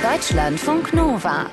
Deutschlandfunk Nova.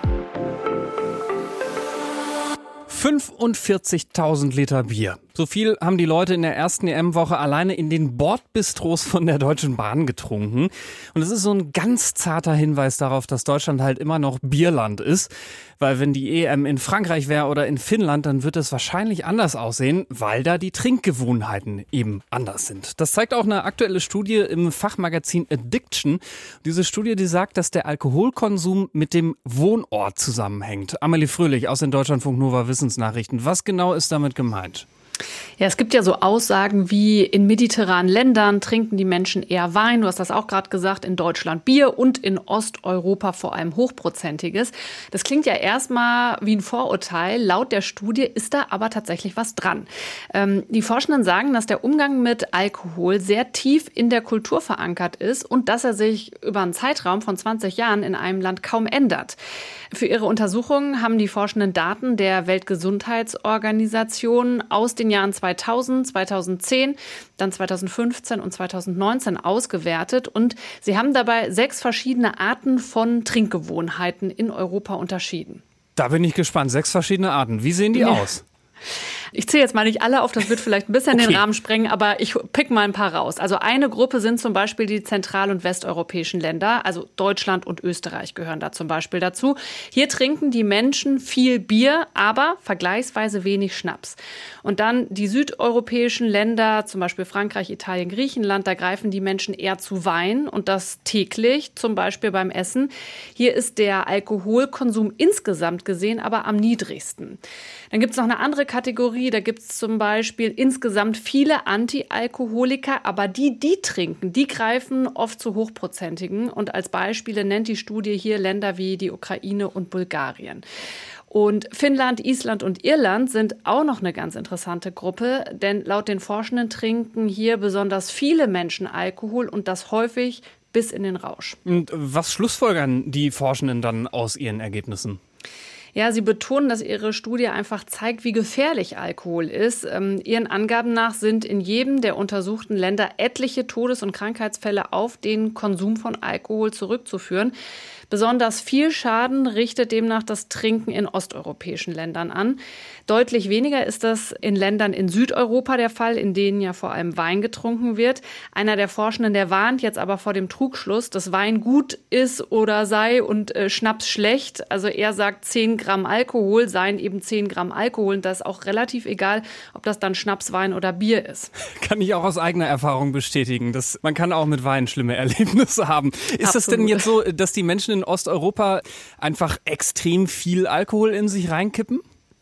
45.000 Liter Bier. So viel haben die Leute in der ersten EM-Woche alleine in den Bordbistros von der Deutschen Bahn getrunken. Und es ist so ein ganz zarter Hinweis darauf, dass Deutschland halt immer noch Bierland ist. Weil wenn die EM in Frankreich wäre oder in Finnland, dann wird es wahrscheinlich anders aussehen, weil da die Trinkgewohnheiten eben anders sind. Das zeigt auch eine aktuelle Studie im Fachmagazin Addiction. Diese Studie, die sagt, dass der Alkoholkonsum mit dem Wohnort zusammenhängt. Amelie Fröhlich aus den Deutschlandfunk Nova Wissensnachrichten. Was genau ist damit gemeint? Ja, es gibt ja so Aussagen wie, in mediterranen Ländern trinken die Menschen eher Wein, du hast das auch gerade gesagt, in Deutschland Bier und in Osteuropa vor allem Hochprozentiges. Das klingt ja erstmal wie ein Vorurteil. Laut der Studie ist da aber tatsächlich was dran. Die Forschenden sagen, dass der Umgang mit Alkohol sehr tief in der Kultur verankert ist und dass er sich über einen Zeitraum von 20 Jahren in einem Land kaum ändert. Für ihre Untersuchungen haben die Forschenden Daten der Weltgesundheitsorganisation aus den Jahren 2000, 2010, dann 2015 und 2019 ausgewertet. Und sie haben dabei 6 verschiedene Arten von Trinkgewohnheiten in Europa unterschieden. Da bin ich gespannt. 6 verschiedene Arten. Wie sehen die aus? Ich zähle jetzt mal nicht alle auf, das wird vielleicht ein bisschen den Rahmen sprengen, aber ich pick mal ein paar raus. Also eine Gruppe sind zum Beispiel die zentral- und westeuropäischen Länder, also Deutschland und Österreich gehören da zum Beispiel dazu. Hier trinken die Menschen viel Bier, aber vergleichsweise wenig Schnaps. Und dann die südeuropäischen Länder, zum Beispiel Frankreich, Italien, Griechenland, da greifen die Menschen eher zu Wein und das täglich, zum Beispiel beim Essen. Hier ist der Alkoholkonsum insgesamt gesehen aber am niedrigsten. Dann gibt es noch eine andere Kategorie, da gibt es zum Beispiel insgesamt viele Anti-Alkoholiker, aber die trinken, die greifen oft zu Hochprozentigen. Und als Beispiele nennt die Studie hier Länder wie die Ukraine und Bulgarien. Und Finnland, Island und Irland sind auch noch eine ganz interessante Gruppe, denn laut den Forschenden trinken hier besonders viele Menschen Alkohol und das häufig bis in den Rausch. Und was schlussfolgern die Forschenden dann aus ihren Ergebnissen? Ja, sie betonen, dass ihre Studie einfach zeigt, wie gefährlich Alkohol ist. Ihren Angaben nach sind in jedem der untersuchten Länder etliche Todes- und Krankheitsfälle auf den Konsum von Alkohol zurückzuführen. Besonders viel Schaden richtet demnach das Trinken in osteuropäischen Ländern an. Deutlich weniger ist das in Ländern in Südeuropa der Fall, in denen ja vor allem Wein getrunken wird. Einer der Forschenden, der warnt jetzt aber vor dem Trugschluss, dass Wein gut ist oder sei und Schnaps schlecht. Also er sagt, 10 Gramm Alkohol seien eben 10 Gramm Alkohol. Und das ist auch relativ egal, ob das dann Schnaps, Wein oder Bier ist. Kann ich auch aus eigener Erfahrung bestätigen. Man kann auch mit Wein schlimme Erlebnisse haben. Ist das denn jetzt so, dass die Menschen in Osteuropa einfach extrem viel Alkohol in sich reinkippen?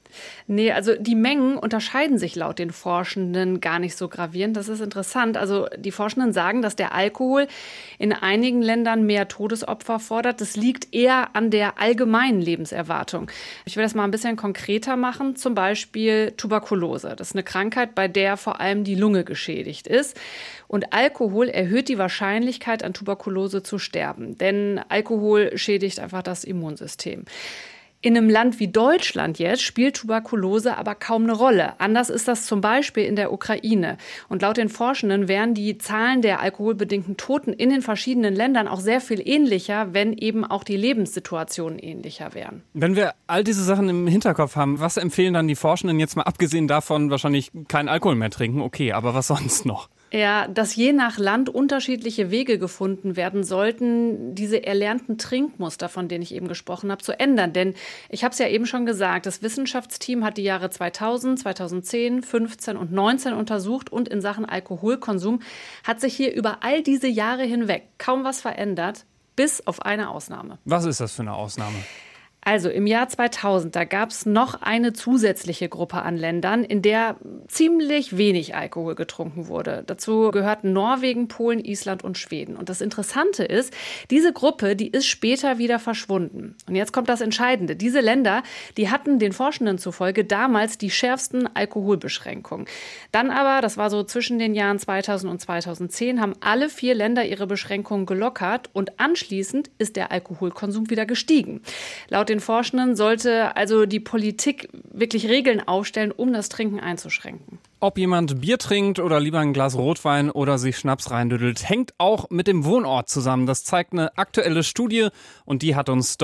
Nee, also die Mengen unterscheiden sich laut den Forschenden gar nicht so gravierend. Das ist interessant. Also die Forschenden sagen, dass der Alkohol in einigen Ländern mehr Todesopfer fordert. Das liegt eher an der allgemeinen Lebenserwartung. Ich will das mal ein bisschen konkreter machen. Zum Beispiel Tuberkulose. Das ist eine Krankheit, bei der vor allem die Lunge geschädigt ist. Und Alkohol erhöht die Wahrscheinlichkeit, an Tuberkulose zu sterben. Denn Alkohol schädigt einfach das Immunsystem. In einem Land wie Deutschland jetzt spielt Tuberkulose aber kaum eine Rolle. Anders ist das zum Beispiel in der Ukraine. Und laut den Forschenden wären die Zahlen der alkoholbedingten Toten in den verschiedenen Ländern auch sehr viel ähnlicher, wenn eben auch die Lebenssituationen ähnlicher wären. Wenn wir all diese Sachen im Hinterkopf haben, was empfehlen dann die Forschenden jetzt mal abgesehen davon, wahrscheinlich keinen Alkohol mehr trinken? Okay, aber was sonst noch? Ja, dass je nach Land unterschiedliche Wege gefunden werden sollten, diese erlernten Trinkmuster, von denen ich eben gesprochen habe, zu ändern. Denn ich habe es ja eben schon gesagt, das Wissenschaftsteam hat die Jahre 2000, 2010, 15 und 19 untersucht und in Sachen Alkoholkonsum hat sich hier über all diese Jahre hinweg kaum was verändert, bis auf eine Ausnahme. Was ist das für eine Ausnahme? Also im Jahr 2000, da gab es noch eine zusätzliche Gruppe an Ländern, in der ziemlich wenig Alkohol getrunken wurde. Dazu gehörten Norwegen, Polen, Island und Schweden. Und das Interessante ist, diese Gruppe, die ist später wieder verschwunden. Und jetzt kommt das Entscheidende. Diese Länder, die hatten den Forschenden zufolge damals die schärfsten Alkoholbeschränkungen. Dann aber, das war so zwischen den Jahren 2000 und 2010, haben alle 4 Länder ihre Beschränkungen gelockert und anschließend ist der Alkoholkonsum wieder gestiegen. Laut den Forschenden sollte also die Politik wirklich Regeln aufstellen, um das Trinken einzuschränken. Ob jemand Bier trinkt oder lieber ein Glas Rotwein oder sich Schnaps reindüdelt, hängt auch mit dem Wohnort zusammen. Das zeigt eine aktuelle Studie und die hat uns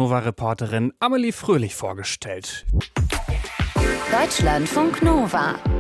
Deutschlandfunk-Nova-Reporterin Amelie Fröhlich vorgestellt. Deutschlandfunk Nova.